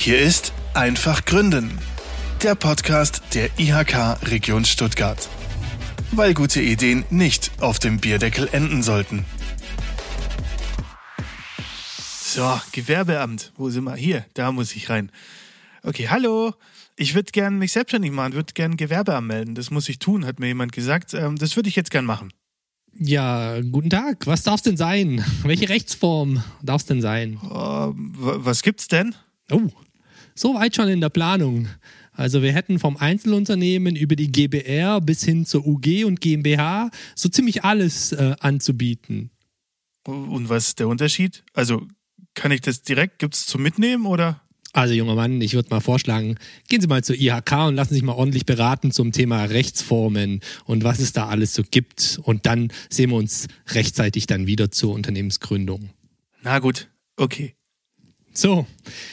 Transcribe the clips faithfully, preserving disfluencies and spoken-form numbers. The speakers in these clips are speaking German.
Hier ist Einfach Gründen, der Podcast der I H K Region Stuttgart. Weil gute Ideen nicht auf dem Bierdeckel enden sollten. So, Gewerbeamt, wo sind wir? Hier, da muss ich rein. Okay, hallo, ich würde gern mich selbstständig machen, würde gern Gewerbe anmelden. Das muss ich tun, hat mir jemand gesagt. Ähm, das würde ich jetzt gern machen. Ja, guten Tag. Was darf's denn sein? Welche Rechtsform darf's denn sein? Ähm, was gibt's denn? Oh, so weit schon in der Planung. Also wir hätten vom Einzelunternehmen über die G b R bis hin zur U G und G m b H so ziemlich alles äh, anzubieten. Und was ist der Unterschied? Also kann ich das direkt, gibt's zum Mitnehmen oder? Also junger Mann, ich würde mal vorschlagen, gehen Sie mal zur I H K und lassen sich mal ordentlich beraten zum Thema Rechtsformen und was es da alles so gibt. Und dann sehen wir uns rechtzeitig dann wieder zur Unternehmensgründung. Na gut, okay. So,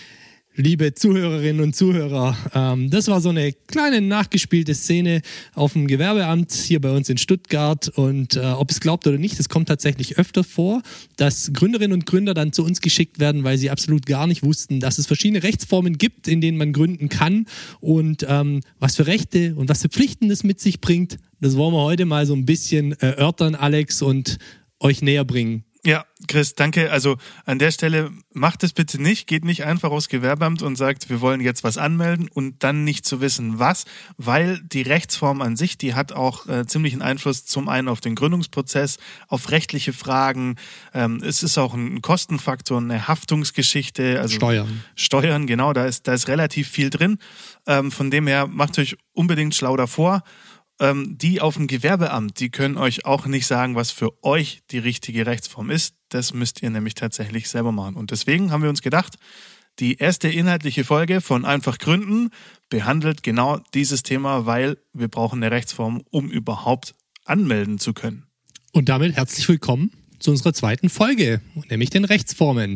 liebe Zuhörerinnen und Zuhörer, ähm, das war so eine kleine nachgespielte Szene auf dem Gewerbeamt hier bei uns in Stuttgart und äh, ob es glaubt oder nicht, es kommt tatsächlich öfter vor, dass Gründerinnen und Gründer dann zu uns geschickt werden, weil sie absolut gar nicht wussten, dass es verschiedene Rechtsformen gibt, in denen man gründen kann und ähm, was für Rechte und was für Pflichten das mit sich bringt. Das wollen wir heute mal so ein bisschen erörtern, Alex, und euch näher bringen. Ja, Chris, danke. Also an der Stelle macht es bitte nicht, geht nicht einfach aufs Gewerbeamt und sagt, wir wollen jetzt was anmelden und dann nicht zu wissen, was, weil die Rechtsform an sich, die hat auch äh, ziemlichen Einfluss zum einen auf den Gründungsprozess, auf rechtliche Fragen. Ähm, es ist auch ein Kostenfaktor, eine Haftungsgeschichte. Also Steuern. Steuern, genau, da ist, da ist relativ viel drin. Ähm, von dem her macht euch unbedingt schlau davor. Ähm, die auf dem Gewerbeamt, die können euch auch nicht sagen, was für euch die richtige Rechtsform ist. Das müsst ihr nämlich tatsächlich selber machen. Und deswegen haben wir uns gedacht, die erste inhaltliche Folge von Einfach Gründen behandelt genau dieses Thema, weil wir brauchen eine Rechtsform, um überhaupt anmelden zu können. Und damit herzlich willkommen zu unserer zweiten Folge, nämlich den Rechtsformen.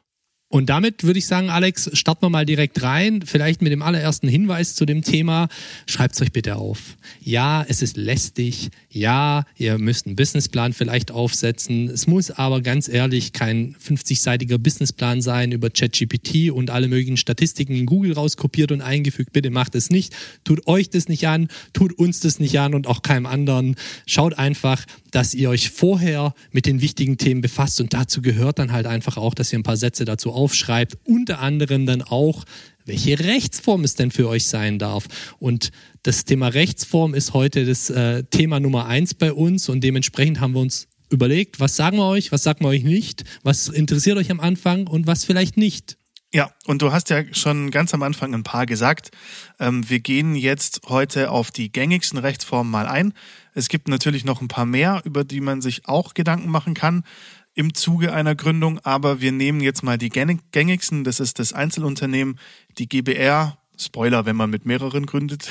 Und damit würde ich sagen, Alex, starten wir mal direkt rein. Vielleicht mit dem allerersten Hinweis zu dem Thema. Schreibt es euch bitte auf. Ja, es ist lästig. Ja, ihr müsst einen Businessplan vielleicht aufsetzen. Es muss aber ganz ehrlich kein fünfzigseitiger Businessplan sein über ChatGPT und alle möglichen Statistiken in Google rauskopiert und eingefügt. Bitte macht es nicht. Tut euch das nicht an, tut uns das nicht an und auch keinem anderen. Schaut einfach, dass ihr euch vorher mit den wichtigen Themen befasst und dazu gehört dann halt einfach auch, dass ihr ein paar Sätze dazu aufschreibt, unter anderem dann auch, welche Rechtsform es denn für euch sein darf. Und das Thema Rechtsform ist heute das äh, Thema Nummer eins bei uns und dementsprechend haben wir uns überlegt, was sagen wir euch, was sagen wir euch nicht, was interessiert euch am Anfang und was vielleicht nicht. Ja, und du hast ja schon ganz am Anfang ein paar gesagt. Ähm, wir gehen jetzt heute auf die gängigsten Rechtsformen mal ein. Es gibt natürlich noch ein paar mehr, über die man sich auch Gedanken machen kann im Zuge einer Gründung, aber wir nehmen jetzt mal die gängigsten. Das ist das Einzelunternehmen, die G b R, Spoiler, wenn man mit mehreren gründet,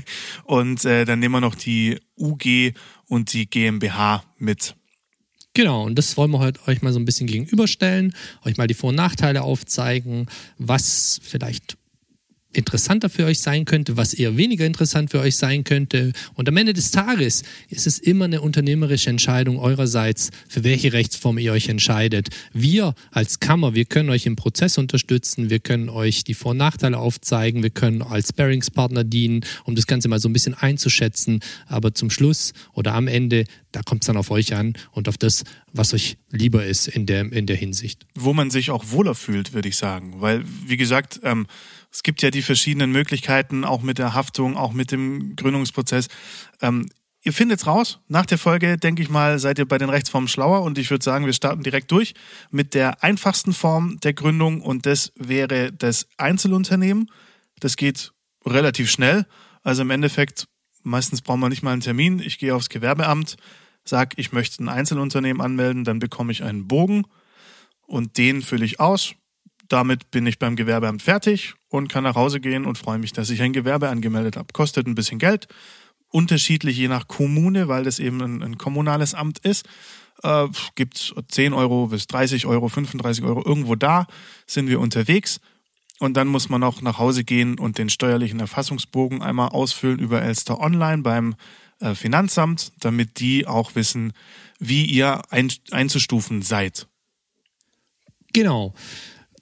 und äh, dann nehmen wir noch die U G und die G m b H mit. Genau, und das wollen wir heute euch mal so ein bisschen gegenüberstellen, euch mal die Vor- und Nachteile aufzeigen, was vielleicht interessanter für euch sein könnte, was eher weniger interessant für euch sein könnte. Und am Ende des Tages ist es immer eine unternehmerische Entscheidung eurerseits, für welche Rechtsform ihr euch entscheidet. Wir als Kammer, wir können euch im Prozess unterstützen, wir können euch die Vor- und Nachteile aufzeigen, wir können als Sparringspartner dienen, um das Ganze mal so ein bisschen einzuschätzen. Aber zum Schluss oder am Ende, da kommt es dann auf euch an und auf das, was euch lieber ist in der, in der Hinsicht. Wo man sich auch wohler fühlt, würde ich sagen. Weil, wie gesagt, ähm, es gibt ja die verschiedenen Möglichkeiten, auch mit der Haftung, auch mit dem Gründungsprozess. Ähm, ihr findet's raus. Nach der Folge, denke ich mal, seid ihr bei den Rechtsformen schlauer und ich würde sagen, wir starten direkt durch mit der einfachsten Form der Gründung und das wäre das Einzelunternehmen. Das geht relativ schnell. Also im Endeffekt, meistens braucht man nicht mal einen Termin. Ich gehe aufs Gewerbeamt, sage, ich möchte ein Einzelunternehmen anmelden, dann bekomme ich einen Bogen und den fülle ich aus. Damit bin ich beim Gewerbeamt fertig und kann nach Hause gehen und freue mich, dass ich ein Gewerbe angemeldet habe. Kostet ein bisschen Geld, unterschiedlich je nach Kommune, weil das eben ein, ein kommunales Amt ist. Äh, gibt es zehn Euro bis dreißig Euro, fünfunddreißig Euro, irgendwo da sind wir unterwegs. Und dann muss man auch nach Hause gehen und den steuerlichen Erfassungsbogen einmal ausfüllen über Elster Online beim äh, Finanzamt, damit die auch wissen, wie ihr ein, einzustufen seid. Genau.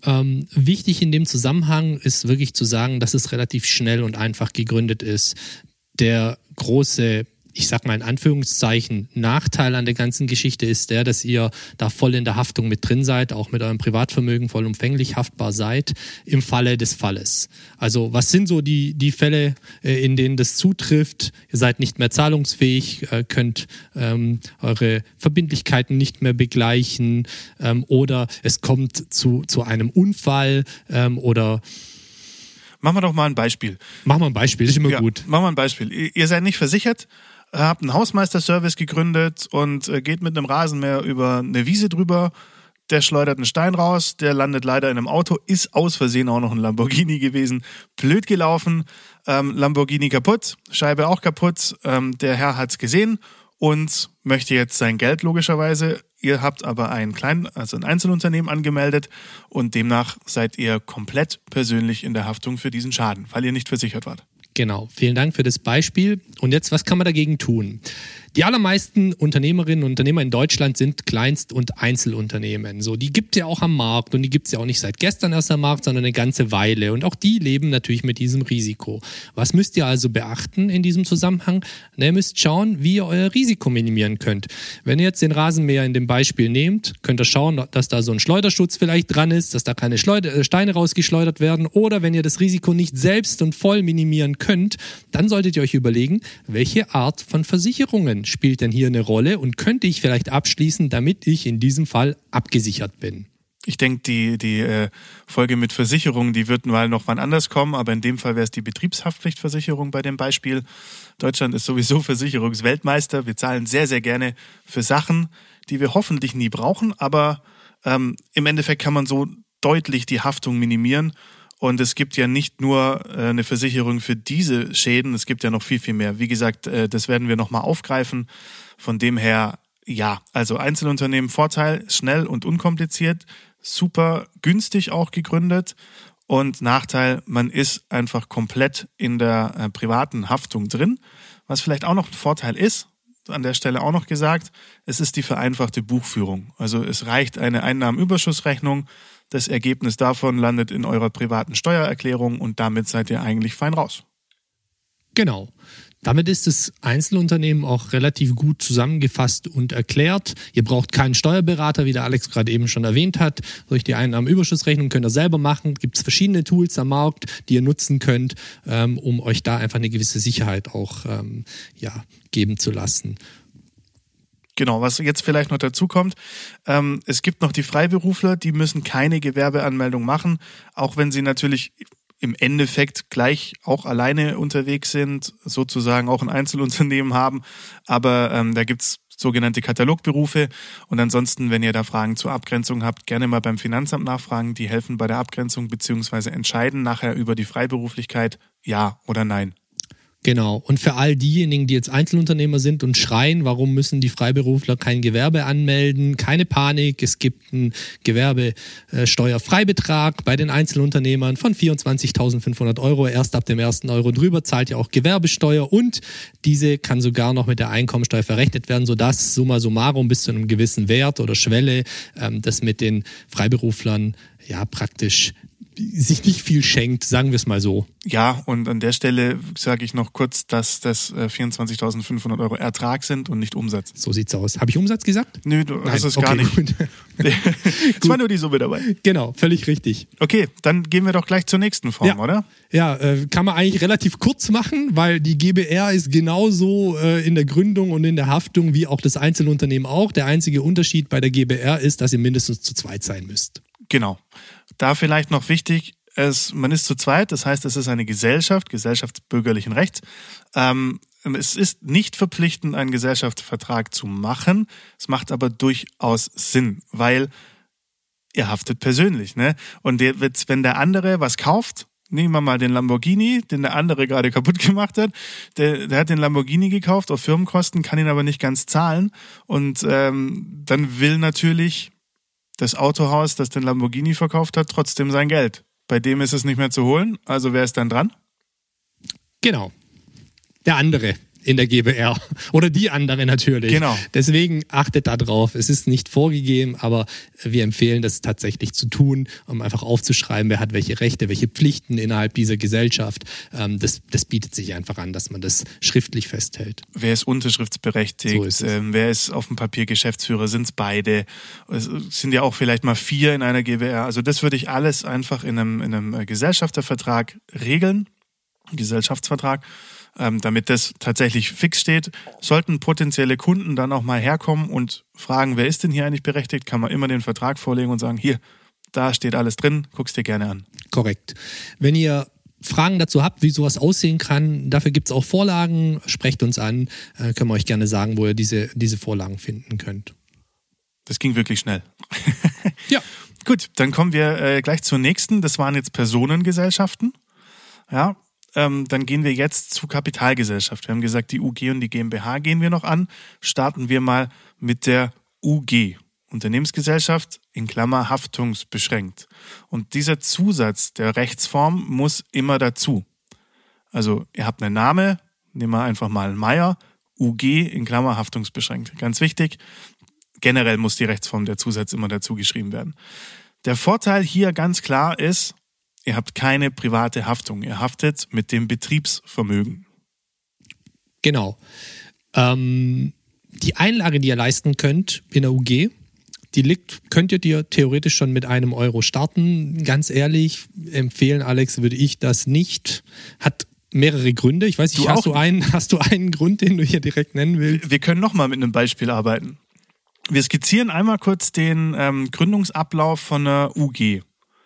Ähm, wichtig in dem Zusammenhang ist wirklich zu sagen, dass es relativ schnell und einfach gegründet ist. Der große, ich sag mal in Anführungszeichen, Nachteil an der ganzen Geschichte ist der, dass ihr da voll in der Haftung mit drin seid, auch mit eurem Privatvermögen vollumfänglich haftbar seid, im Falle des Falles. Also was sind so die, die Fälle, in denen das zutrifft? Ihr seid nicht mehr zahlungsfähig, könnt ähm, eure Verbindlichkeiten nicht mehr begleichen ähm, oder es kommt zu, zu einem Unfall ähm, oder Machen wir doch mal ein Beispiel. Machen wir ein Beispiel, das ist immer ja, gut. Machen wir ein Beispiel. Ihr seid nicht versichert, habt einen Hausmeisterservice gegründet und geht mit einem Rasenmäher über eine Wiese drüber. Der schleudert einen Stein raus, der landet leider in einem Auto, ist aus Versehen auch noch ein Lamborghini gewesen. Blöd gelaufen, ähm, Lamborghini kaputt, Scheibe auch kaputt. Ähm, der Herr hat's gesehen und möchte jetzt sein Geld logischerweise. Ihr habt aber ein klein, also ein Einzelunternehmen angemeldet und demnach seid ihr komplett persönlich in der Haftung für diesen Schaden, weil ihr nicht versichert wart. Genau, vielen Dank für das Beispiel. Und jetzt, was kann man dagegen tun? Die allermeisten Unternehmerinnen und Unternehmer in Deutschland sind Kleinst- und Einzelunternehmen. So, die gibt es ja auch am Markt und die gibt es ja auch nicht seit gestern erst am Markt, sondern eine ganze Weile. Und auch die leben natürlich mit diesem Risiko. Was müsst ihr also beachten in diesem Zusammenhang? Na, ihr müsst schauen, wie ihr euer Risiko minimieren könnt. Wenn ihr jetzt den Rasenmäher in dem Beispiel nehmt, könnt ihr schauen, dass da so ein Schleuderschutz vielleicht dran ist, dass da keine Schleuder- Steine rausgeschleudert werden. Oder wenn ihr das Risiko nicht selbst und voll minimieren könnt, dann solltet ihr euch überlegen, welche Art von Versicherungen spielt denn hier eine Rolle und könnte ich vielleicht abschließen, damit ich in diesem Fall abgesichert bin. Ich denke, die, die äh, Folge mit Versicherungen, die wird mal noch wann anders kommen, aber in dem Fall wäre es die Betriebshaftpflichtversicherung bei dem Beispiel. Deutschland ist sowieso Versicherungsweltmeister. Wir zahlen sehr, sehr gerne für Sachen, die wir hoffentlich nie brauchen, aber ähm, im Endeffekt kann man so deutlich die Haftung minimieren. Und es gibt ja nicht nur eine Versicherung für diese Schäden, es gibt ja noch viel, viel mehr. Wie gesagt, das werden wir nochmal aufgreifen. Von dem her, ja, also Einzelunternehmen, Vorteil, schnell und unkompliziert, super günstig auch gegründet. Und Nachteil, man ist einfach komplett in der privaten Haftung drin. Was vielleicht auch noch ein Vorteil ist, an der Stelle auch noch gesagt, es ist die vereinfachte Buchführung. Also es reicht eine Einnahmenüberschussrechnung. Das Ergebnis davon landet in eurer privaten Steuererklärung und damit seid ihr eigentlich fein raus. Genau. Damit ist das Einzelunternehmen auch relativ gut zusammengefasst und erklärt. Ihr braucht keinen Steuerberater, wie der Alex gerade eben schon erwähnt hat. Durch die Einnahmenüberschussrechnung könnt ihr selber machen. Gibt es verschiedene Tools am Markt, die ihr nutzen könnt, ähm, um euch da einfach eine gewisse Sicherheit auch ähm, ja, geben zu lassen. Genau, was jetzt vielleicht noch dazu kommt, ähm, es gibt noch die Freiberufler, die müssen keine Gewerbeanmeldung machen, auch wenn sie natürlich im Endeffekt gleich auch alleine unterwegs sind, sozusagen auch ein Einzelunternehmen haben, aber ähm, da gibt's sogenannte Katalogberufe und ansonsten, wenn ihr da Fragen zur Abgrenzung habt, gerne mal beim Finanzamt nachfragen, die helfen bei der Abgrenzung beziehungsweise entscheiden nachher über die Freiberuflichkeit, ja oder nein. Genau. Und für all diejenigen, die jetzt Einzelunternehmer sind und schreien, warum müssen die Freiberufler kein Gewerbe anmelden? Keine Panik. Es gibt einen Gewerbesteuerfreibetrag bei den Einzelunternehmern von vierundzwanzigtausendfünfhundert Euro. Erst ab dem ersten Euro drüber zahlt ihr auch Gewerbesteuer und diese kann sogar noch mit der Einkommensteuer verrechnet werden, sodass summa summarum bis zu einem gewissen Wert oder Schwelle ähm, das mit den Freiberuflern ja praktisch sich nicht viel schenkt, sagen wir es mal so. Ja, und an der Stelle sage ich noch kurz, dass das vierundzwanzigtausendfünfhundert Euro Ertrag sind und nicht Umsatz. So sieht's aus. Habe ich Umsatz gesagt? Nö, du hast es gar nicht. Es war nur die Summe dabei. Genau, völlig richtig. Okay, dann gehen wir doch gleich zur nächsten Form, ja. oder? Ja, äh, kann man eigentlich relativ kurz machen, weil die G b R ist genauso äh, in der Gründung und in der Haftung wie auch das Einzelunternehmen auch. Der einzige Unterschied bei der G b R ist, dass ihr mindestens zu zweit sein müsst. Genau. Da vielleicht noch wichtig, es, man ist zu zweit, das heißt, es ist eine Gesellschaft, Gesellschaft bürgerlichen Rechts. Ähm, es ist nicht verpflichtend, einen Gesellschaftsvertrag zu machen. Es macht aber durchaus Sinn, weil ihr haftet persönlich, ne? Und der, wenn der andere was kauft, nehmen wir mal den Lamborghini, den der andere gerade kaputt gemacht hat. Der, der hat den Lamborghini gekauft auf Firmenkosten, kann ihn aber nicht ganz zahlen. Und ähm, dann will natürlich das Autohaus, das den Lamborghini verkauft hat, trotzdem sein Geld. Bei dem ist es nicht mehr zu holen. Also wer ist dann dran? Genau. Der andere. in der G b R oder die andere natürlich. Genau. Deswegen achtet da drauf. Es ist nicht vorgegeben, aber wir empfehlen das tatsächlich zu tun, um einfach aufzuschreiben, wer hat welche Rechte, welche Pflichten innerhalb dieser Gesellschaft. Das, das bietet sich einfach an, dass man das schriftlich festhält. Wer ist unterschriftsberechtigt? So ist es. Ähm, wer ist auf dem Papier Geschäftsführer? Sind es beide? Es sind ja auch vielleicht mal vier in einer G b R. Also das würde ich alles einfach in einem, in einem Gesellschaftervertrag regeln, Gesellschaftsvertrag, ähm, damit das tatsächlich fix steht. Sollten potenzielle Kunden dann auch mal herkommen und fragen, wer ist denn hier eigentlich berechtigt, kann man immer den Vertrag vorlegen und sagen, hier, da steht alles drin, guck's dir gerne an. Korrekt. Wenn ihr Fragen dazu habt, wie sowas aussehen kann, dafür gibt es auch Vorlagen, sprecht uns an, äh, können wir euch gerne sagen, wo ihr diese, diese Vorlagen finden könnt. Das ging wirklich schnell. Ja. Gut, dann kommen wir äh, gleich zur nächsten. Das waren jetzt Personengesellschaften. Ja, ähm, dann gehen wir jetzt zu Kapitalgesellschaft. Wir haben gesagt, die U G und die GmbH gehen wir noch an. Starten wir mal mit der U G. Unternehmensgesellschaft in Klammer haftungsbeschränkt. Und dieser Zusatz der Rechtsform muss immer dazu. Also ihr habt einen Namen, nehmen wir einfach mal Meier, U G in Klammer haftungsbeschränkt. Ganz wichtig, generell muss die Rechtsform der Zusatz immer dazu geschrieben werden. Der Vorteil hier ganz klar ist, ihr habt keine private Haftung. Ihr haftet mit dem Betriebsvermögen. Genau. Ähm, die Einlage, die ihr leisten könnt in der U G, die liegt, könnt ihr dir theoretisch schon mit einem Euro starten. Ganz ehrlich, empfehlen, Alex, würde ich das nicht. Hat mehrere Gründe. Ich weiß nicht, Du hast, auch? du einen, hast du einen Grund, den du hier direkt nennen willst? Wir können nochmal mit einem Beispiel arbeiten. Wir skizzieren einmal kurz den ähm, Gründungsablauf von einer U G.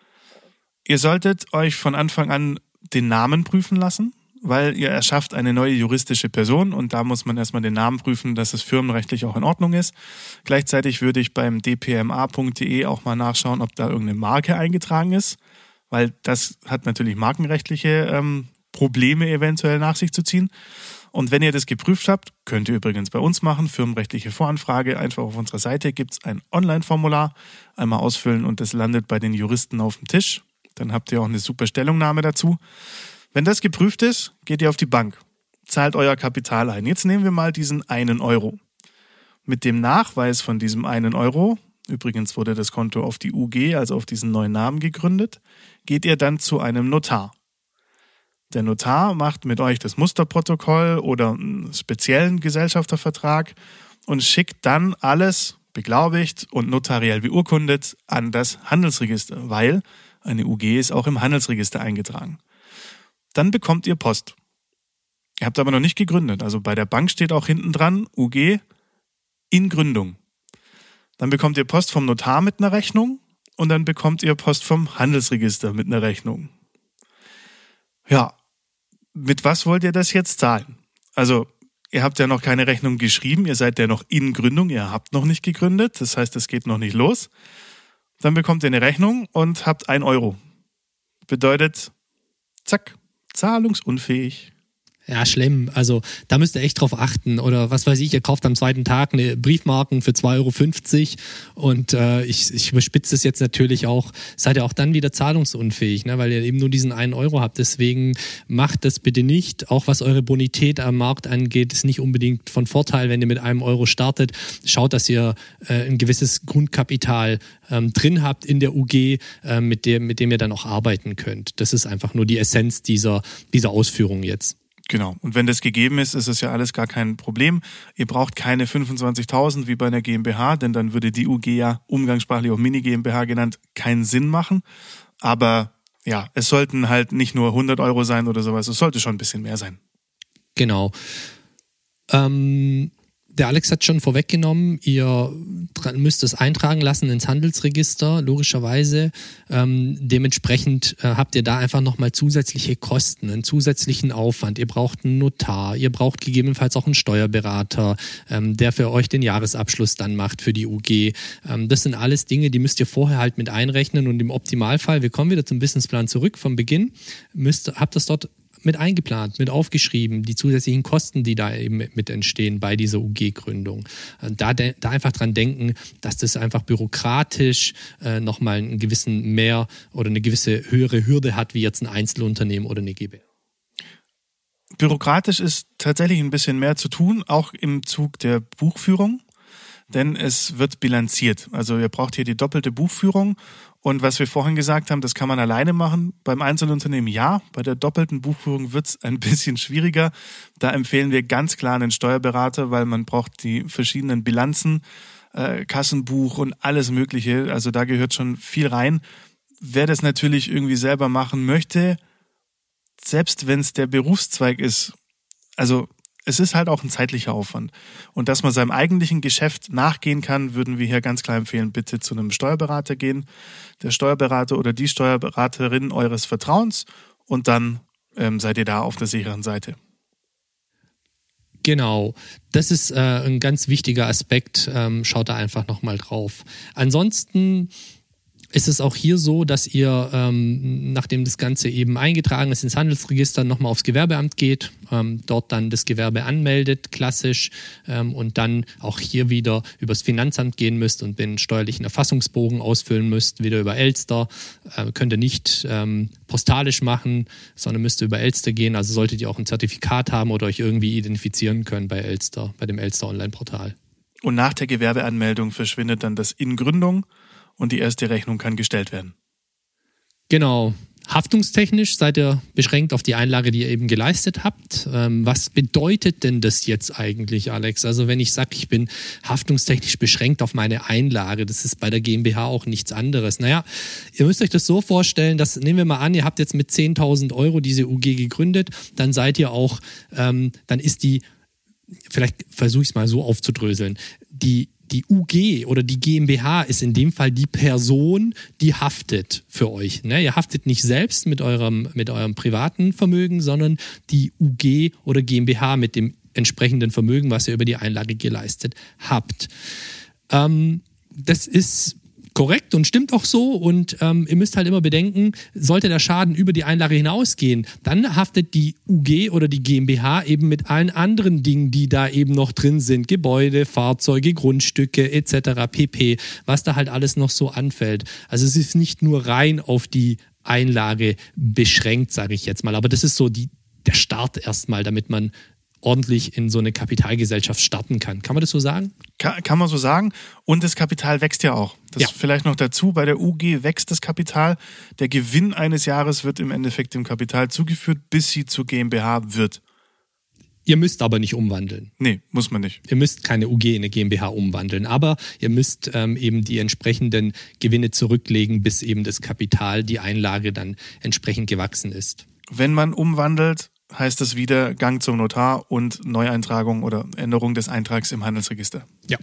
Ihr solltet euch von Anfang an den Namen prüfen lassen, weil ihr erschafft eine neue juristische Person und da muss man erstmal den Namen prüfen, dass es firmenrechtlich auch in Ordnung ist. Gleichzeitig würde ich beim d p m a punkt d e auch mal nachschauen, ob da irgendeine Marke eingetragen ist, weil das hat natürlich markenrechtliche ähm, Probleme eventuell nach sich zu ziehen. Und wenn ihr das geprüft habt, könnt ihr übrigens bei uns machen, firmenrechtliche Voranfrage, einfach auf unserer Seite gibt es ein Online-Formular, einmal ausfüllen und das landet bei den Juristen auf dem Tisch. Dann habt ihr auch eine super Stellungnahme dazu. Wenn das geprüft ist, geht ihr auf die Bank, zahlt euer Kapital ein. Jetzt nehmen wir mal diesen einen Euro. Mit dem Nachweis von diesem einen Euro, übrigens wurde das Konto auf die U G, also auf diesen neuen Namen gegründet, geht ihr dann zu einem Notar. Der Notar macht mit euch das Musterprotokoll oder einen speziellen Gesellschaftervertrag und schickt dann alles beglaubigt und notariell beurkundet an das Handelsregister, weil eine U G ist auch im Handelsregister eingetragen. Dann bekommt ihr Post. Ihr habt aber noch nicht gegründet. Also bei der Bank steht auch hinten dran, U G in Gründung. Dann bekommt ihr Post vom Notar mit einer Rechnung und dann bekommt ihr Post vom Handelsregister mit einer Rechnung. Ja, mit was wollt ihr das jetzt zahlen? Also ihr habt ja noch keine Rechnung geschrieben, ihr seid ja noch in Gründung, ihr habt noch nicht gegründet, das heißt, es geht noch nicht los. Dann bekommt ihr eine Rechnung und habt ein Euro. Bedeutet, zack, zahlungsunfähig. Ja, schlimm. Also da müsst ihr echt drauf achten. Oder was weiß ich, ihr kauft am zweiten Tag eine Briefmarken für zwei Euro fünfzig und äh, ich, ich überspitze es jetzt natürlich auch, seid ihr auch dann wieder zahlungsunfähig, ne? Weil ihr eben nur diesen einen Euro habt. Deswegen macht das bitte nicht. Auch was eure Bonität am Markt angeht, ist nicht unbedingt von Vorteil, wenn ihr mit einem Euro startet. Schaut, dass ihr äh, ein gewisses Grundkapital ähm, drin habt in der U G, äh, mit, dem, mit dem ihr dann auch arbeiten könnt. Das ist einfach nur die Essenz dieser, dieser Ausführung jetzt. Genau. Und wenn das gegeben ist, ist es ja alles gar kein Problem. Ihr braucht keine fünfundzwanzigtausend wie bei einer GmbH, denn dann würde die U G ja umgangssprachlich auch Mini-GmbH genannt keinen Sinn machen. Aber ja, es sollten halt nicht nur hundert Euro sein oder sowas, es sollte schon ein bisschen mehr sein. Genau. Ähm, der Alex hat schon vorweggenommen, ihr müsst es eintragen lassen ins Handelsregister, logischerweise. Ähm, dementsprechend äh, habt ihr da einfach nochmal zusätzliche Kosten, einen zusätzlichen Aufwand. Ihr braucht einen Notar, ihr braucht gegebenenfalls auch einen Steuerberater, ähm, der für euch den Jahresabschluss dann macht für die U G. Ähm, das sind alles Dinge, die müsst ihr vorher halt mit einrechnen und im Optimalfall, wir kommen wieder zum Businessplan zurück vom Beginn, müsst, habt das dort mit eingeplant, mit aufgeschrieben, die zusätzlichen Kosten, die da eben mit entstehen bei dieser U G-Gründung. Da, da einfach dran denken, dass das einfach bürokratisch äh, nochmal einen gewissen mehr oder eine gewisse höhere Hürde hat, wie jetzt ein Einzelunternehmen oder eine G b R. bürokratisch ist tatsächlich ein bisschen mehr zu tun, auch im Zug der Buchführung, denn es wird bilanziert. Also ihr braucht hier die doppelte Buchführung und was wir vorhin gesagt haben, das kann man alleine machen. Beim Einzelunternehmen ja, bei der doppelten Buchführung wird es ein bisschen schwieriger. Da empfehlen wir ganz klar einen Steuerberater, weil man braucht die verschiedenen Bilanzen, äh, Kassenbuch und alles Mögliche. Also da gehört schon viel rein. Wer das natürlich irgendwie selber machen möchte, selbst wenn es der Berufszweig ist, also es ist halt auch ein zeitlicher Aufwand. Und dass man seinem eigentlichen Geschäft nachgehen kann, würden wir hier ganz klar empfehlen, bitte zu einem Steuerberater gehen. Der Steuerberater oder die Steuerberaterin eures Vertrauens und dann ähm, seid ihr da auf der sicheren Seite. Genau, das ist äh, ein ganz wichtiger Aspekt. Ähm, schaut da einfach nochmal drauf. Ansonsten ist es auch hier so, dass ihr, ähm, nachdem das Ganze eben eingetragen ist ins Handelsregister, nochmal aufs Gewerbeamt geht, ähm, dort dann das Gewerbe anmeldet, klassisch, ähm, und dann auch hier wieder übers Finanzamt gehen müsst und den steuerlichen Erfassungsbogen ausfüllen müsst, wieder über Elster. Äh, könnt ihr nicht ähm, postalisch machen, sondern müsst ihr über Elster gehen. Also solltet ihr auch ein Zertifikat haben oder euch irgendwie identifizieren können bei Elster, bei dem Elster Online-Portal. Und nach der Gewerbeanmeldung verschwindet dann das in Gründung und die erste Rechnung kann gestellt werden. Genau. Haftungstechnisch seid ihr beschränkt auf die Einlage, die ihr eben geleistet habt. Ähm, was bedeutet denn das jetzt eigentlich, Alex? Also wenn ich sage, ich bin haftungstechnisch beschränkt auf meine Einlage, das ist bei der GmbH auch nichts anderes. Naja, ihr müsst euch das so vorstellen, dass, nehmen wir mal an, ihr habt jetzt mit zehntausend Euro diese U G gegründet, dann seid ihr auch, ähm, dann ist die, vielleicht versuche ich es mal so aufzudröseln, die Die U G oder die GmbH ist in dem Fall die Person, die haftet für euch. Ne? Ihr haftet nicht selbst mit eurem, mit eurem privaten Vermögen, sondern die U G oder GmbH mit dem entsprechenden Vermögen, was ihr über die Einlage geleistet habt. Ähm, das ist korrekt und stimmt auch so und ähm, ihr müsst halt immer bedenken, sollte der Schaden über die Einlage hinausgehen, dann haftet die U G oder die GmbH eben mit allen anderen Dingen, die da eben noch drin sind, Gebäude, Fahrzeuge, Grundstücke et cetera pp., was da halt alles noch so anfällt. Also es ist nicht nur rein auf die Einlage beschränkt, sage ich jetzt mal, aber das ist so die, der Start erstmal, damit man ordentlich in so eine Kapitalgesellschaft starten kann. Kann man das so sagen? Kann, kann man so sagen. Und das Kapital wächst ja auch. Das ja. vielleicht noch dazu. Bei der U G wächst das Kapital. Der Gewinn eines Jahres wird im Endeffekt dem Kapital zugeführt, bis sie zur GmbH wird. Ihr müsst aber nicht umwandeln. Nee, muss man nicht. Ihr müsst keine U G in eine GmbH umwandeln, aber ihr müsst ähm, eben die entsprechenden Gewinne zurücklegen, bis eben das Kapital, die Einlage dann entsprechend gewachsen ist. Wenn man umwandelt, heißt das wieder Gang zum Notar und Neueintragung oder Änderung des Eintrags im Handelsregister. Ja.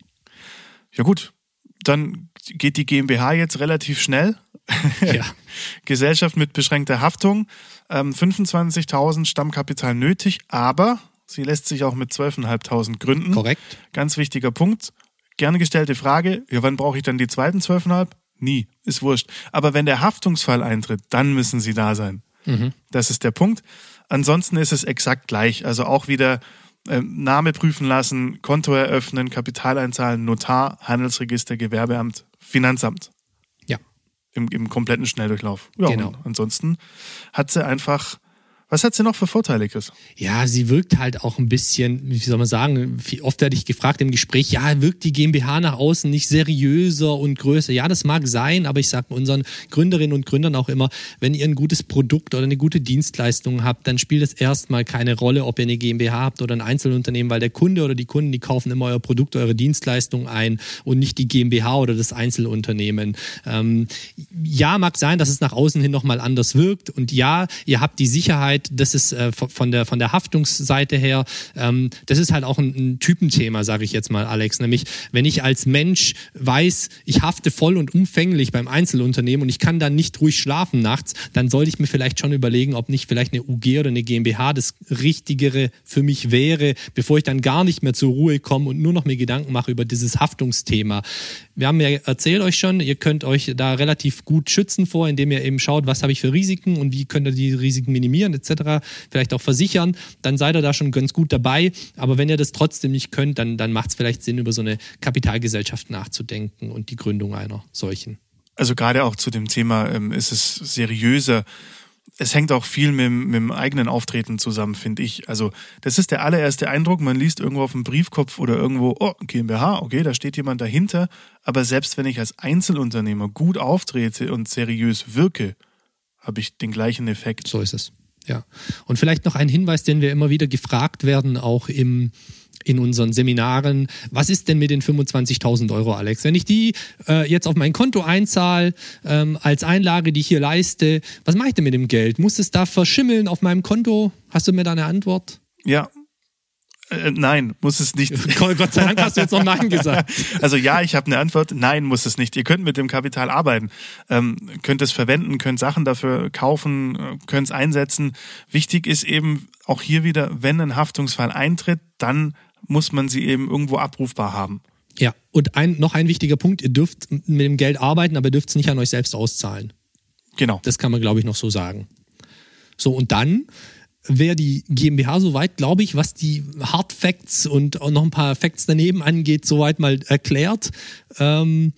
Ja gut, dann geht die GmbH jetzt relativ schnell. Ja. Gesellschaft mit beschränkter Haftung, ähm, fünfundzwanzigtausend Stammkapital nötig, aber sie lässt sich auch mit zwölftausendfünfhundert gründen. Korrekt. Ganz wichtiger Punkt. Gerne gestellte Frage, ja, wann brauche ich dann die zweiten zwölftausendfünfhundert? Nie, ist wurscht. Aber wenn der Haftungsfall eintritt, dann müssen sie da sein. Mhm. Das ist der Punkt. Ansonsten ist es exakt gleich. Also auch wieder äh, Name prüfen lassen, Konto eröffnen, Kapital einzahlen, Notar, Handelsregister, Gewerbeamt, Finanzamt. Ja. Im, im kompletten Schnelldurchlauf. Ja, genau. Und ansonsten hat sie einfach... Was hat sie noch für Vorteile, Chris? Ja, sie wirkt halt auch ein bisschen, wie soll man sagen, oft werde ich gefragt im Gespräch, ja, wirkt die GmbH nach außen nicht seriöser und größer? Ja, das mag sein, aber ich sage unseren Gründerinnen und Gründern auch immer, wenn ihr ein gutes Produkt oder eine gute Dienstleistung habt, dann spielt es erstmal keine Rolle, ob ihr eine GmbH habt oder ein Einzelunternehmen, weil der Kunde oder die Kunden, die kaufen immer euer Produkt, eure Dienstleistung ein und nicht die GmbH oder das Einzelunternehmen. Ähm, ja, mag sein, dass es nach außen hin nochmal anders wirkt und ja, ihr habt die Sicherheit, das ist äh, von der von der Haftungsseite her, ähm, das ist halt auch ein, ein Typenthema, sage ich jetzt mal, Alex. Nämlich, wenn ich als Mensch weiß, ich hafte voll und umfänglich beim Einzelunternehmen und ich kann dann nicht ruhig schlafen nachts, dann sollte ich mir vielleicht schon überlegen, ob nicht vielleicht eine U G oder eine GmbH das Richtigere für mich wäre, bevor ich dann gar nicht mehr zur Ruhe komme und nur noch mir Gedanken mache über dieses Haftungsthema. Wir haben ja erzählt euch schon, ihr könnt euch da relativ gut schützen vor, indem ihr eben schaut, was habe ich für Risiken und wie könnt ihr die Risiken minimieren et cetera, vielleicht auch versichern, dann seid ihr da schon ganz gut dabei. Aber wenn ihr das trotzdem nicht könnt, dann, dann macht es vielleicht Sinn, über so eine Kapitalgesellschaft nachzudenken und die Gründung einer solchen. Also gerade auch zu dem Thema, ähm, ist es seriöser, es hängt auch viel mit, mit dem eigenen Auftreten zusammen, finde ich. Also das ist der allererste Eindruck, man liest irgendwo auf dem Briefkopf oder irgendwo, oh, GmbH, okay, da steht jemand dahinter. Aber selbst wenn ich als Einzelunternehmer gut auftrete und seriös wirke, habe ich den gleichen Effekt. So ist es, ja. Und vielleicht noch ein Hinweis, den wir immer wieder gefragt werden, auch im in unseren Seminaren. Was ist denn mit den fünfundzwanzigtausend Euro, Alex? Wenn ich die äh, jetzt auf mein Konto einzahle, ähm, als Einlage, die ich hier leiste, was mache ich denn mit dem Geld? Muss es da verschimmeln auf meinem Konto? Hast du mir da eine Antwort? Ja. Äh, nein, muss es nicht. Gott sei Dank hast du jetzt noch Nein gesagt. Also ja, ich habe eine Antwort. Nein, muss es nicht. Ihr könnt mit dem Kapital arbeiten, ähm, könnt es verwenden, könnt Sachen dafür kaufen, könnt es einsetzen. Wichtig ist eben auch hier wieder, wenn ein Haftungsfall eintritt, dann muss man sie eben irgendwo abrufbar haben. Ja, und ein, noch ein wichtiger Punkt, ihr dürft mit dem Geld arbeiten, aber ihr dürft es nicht an euch selbst auszahlen. Genau. Das kann man, glaube ich, noch so sagen. So, und dann wäre die GmbH soweit, glaube ich, was die Hard Facts und auch noch ein paar Facts daneben angeht, soweit mal erklärt. Ähm,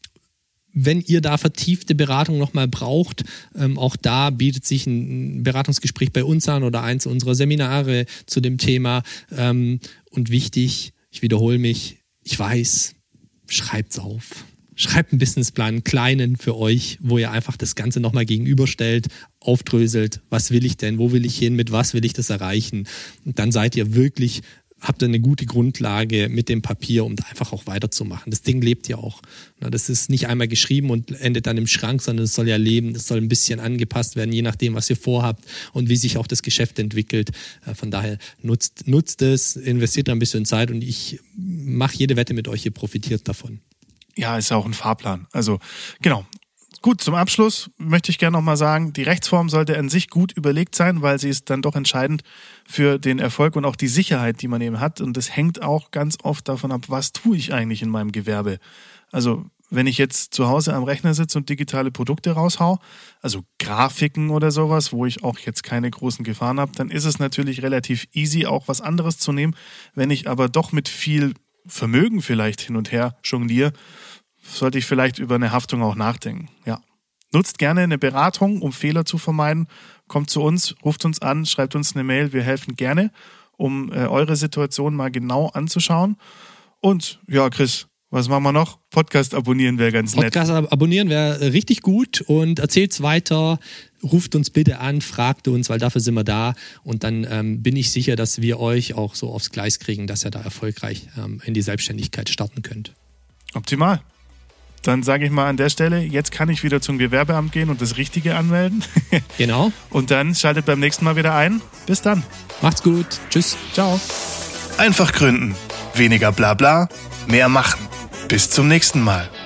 wenn ihr da vertiefte Beratung nochmal braucht, ähm, auch da bietet sich ein Beratungsgespräch bei uns an oder eins unserer Seminare zu dem Thema. Ähm, und wichtig, ich wiederhole mich, ich weiß, schreibt's auf. Schreibt einen Businessplan, einen kleinen für euch, wo ihr einfach das Ganze nochmal gegenüberstellt, aufdröselt, was will ich denn, wo will ich hin, mit was will ich das erreichen. Und dann seid ihr wirklich, habt ihr eine gute Grundlage mit dem Papier, um da einfach auch weiterzumachen. Das Ding lebt ja auch. Das ist nicht einmal geschrieben und endet dann im Schrank, sondern es soll ja leben, es soll ein bisschen angepasst werden, je nachdem, was ihr vorhabt und wie sich auch das Geschäft entwickelt. Von daher nutzt, nutzt es, investiert da ein bisschen Zeit und ich mache jede Wette mit euch, ihr profitiert davon. Ja, ist ja auch ein Fahrplan. Also genau. Gut, zum Abschluss möchte ich gerne nochmal sagen, die Rechtsform sollte an sich gut überlegt sein, weil sie ist dann doch entscheidend für den Erfolg und auch die Sicherheit, die man eben hat. Und das hängt auch ganz oft davon ab, was tue ich eigentlich in meinem Gewerbe. Also wenn ich jetzt zu Hause am Rechner sitze und digitale Produkte raushau, also Grafiken oder sowas, wo ich auch jetzt keine großen Gefahren habe, dann ist es natürlich relativ easy, auch was anderes zu nehmen. Wenn ich aber doch mit viel Vermögen vielleicht hin und her jongliere, sollte ich vielleicht über eine Haftung auch nachdenken. Ja. Nutzt gerne eine Beratung, um Fehler zu vermeiden. Kommt zu uns, ruft uns an, schreibt uns eine Mail. Wir helfen gerne, um äh, eure Situation mal genau anzuschauen. Und ja, Chris, was machen wir noch? Podcast abonnieren wäre ganz nett. Podcast abonnieren wäre richtig gut und erzählt's weiter. Ruft uns bitte an, fragt uns, weil dafür sind wir da. Und dann ähm, bin ich sicher, dass wir euch auch so aufs Gleis kriegen, dass ihr da erfolgreich ähm, in die Selbstständigkeit starten könnt. Optimal. Dann sage ich mal an der Stelle, jetzt kann ich wieder zum Gewerbeamt gehen und das Richtige anmelden. Genau. Und dann schaltet beim nächsten Mal wieder ein. Bis dann. Macht's gut. Tschüss. Ciao. Einfach gründen. Weniger Blabla, mehr machen. Bis zum nächsten Mal.